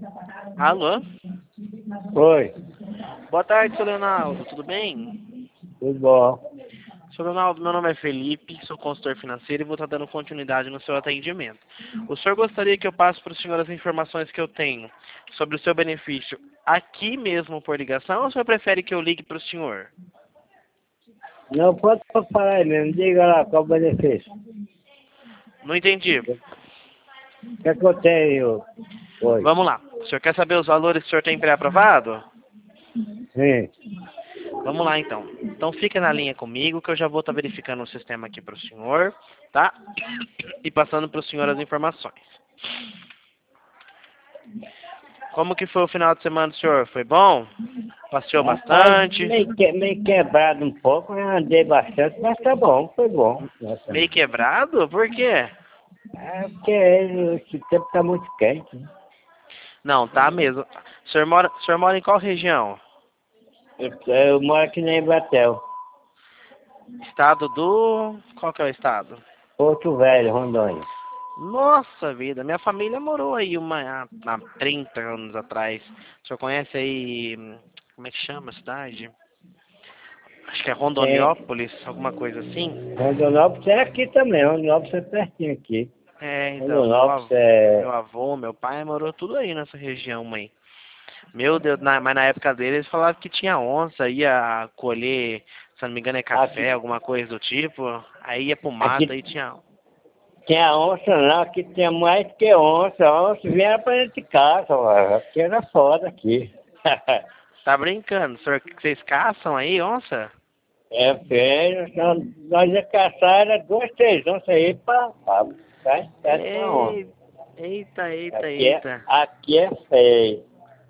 Alô? Oi, Boa tarde, seu Leonardo. Tudo bem? tudo bom? Seu Leonardo, meu nome é Felipe, sou consultor financeiro e vou estar dando continuidade no seu atendimento. O senhor gostaria que eu passe para o senhor as informações que eu tenho sobre o seu benefício aqui mesmo por ligação ou o senhor prefere que eu ligue para o senhor? Não, pode falar aí mesmo, diga lá qual o benefício. Não entendi. O que é que eu tenho hoje? Vamos lá. O senhor quer saber os valores que o senhor tem pré-aprovado? Sim, Vamos lá, então. Então fica na linha comigo que eu já vou estar verificando o sistema aqui para o senhor, tá? E passando para o senhor as informações. Como que foi o final de semana do senhor? Foi bom? Passeou rapaz, bastante? meio quebrado um pouco, eu andei bastante, mas tá bom, foi bom. Meio quebrado? Por quê? É porque esse tempo tá muito quente, né? Não, tá mesmo. O senhor mora em qual região? Eu moro aqui na Embratel, Estado do... Qual que é o estado? Porto Velho, Rondônia. Nossa vida, minha família morou aí há 30 anos atrás. O senhor conhece aí... Como é que chama a cidade? Acho que é Tem Rondoniópolis, alguma coisa assim. Rondonópolis é aqui também, Rondonópolis é pertinho aqui. É, então, Rondonópolis é... meu avô, meu pai morou tudo aí nessa região aí. Meu Deus, mas na época dele eles falavam que tinha onça, ia colher, se não me engano é Aqui, café, alguma coisa do tipo. Aí ia pro mato, aqui aí tinha... tinha onça não, aqui tinha mais que onça. Onça vinha pra dentro de casa, ó. Aqui era foda aqui. Tá brincando, senhor, vocês caçam aí, onça? É feio, nós ia caçar, era 2, 3 onças aí pra ficar com a onça. Ei, eita, eita, eita. Aqui é feio.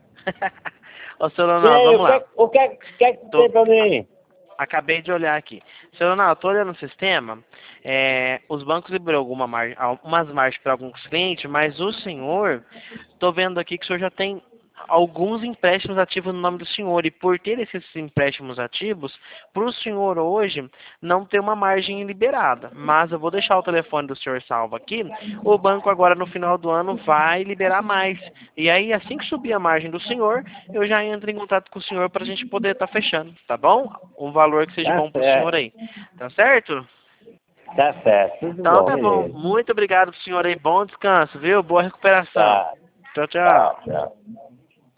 Ô, seu E Leonardo, aí, vamos lá. o que é que Tô, tem pra mim? acabei de olhar aqui. Seu Leonardo, tô olhando o sistema. Os bancos liberou umas margens para alguns clientes, mas o senhor, tô vendo aqui que o senhor já tem alguns empréstimos ativos no nome do senhor. E por ter esses empréstimos ativos, para o senhor hoje não ter uma margem liberada. Mas eu vou deixar o telefone do senhor salvo aqui. O banco agora no final do ano vai liberar mais. E aí, assim que subir a margem do senhor, eu já entro em contato com o senhor para a gente poder estar fechando, tá bom? Um valor que seja Tá bom para o senhor certo, aí. Tá certo? tá certo, tudo Então bom, tá bom. beleza. Muito obrigado pro senhor aí. Bom descanso, viu? Boa recuperação. Tá, Tchau, tchau, tchau. tchau.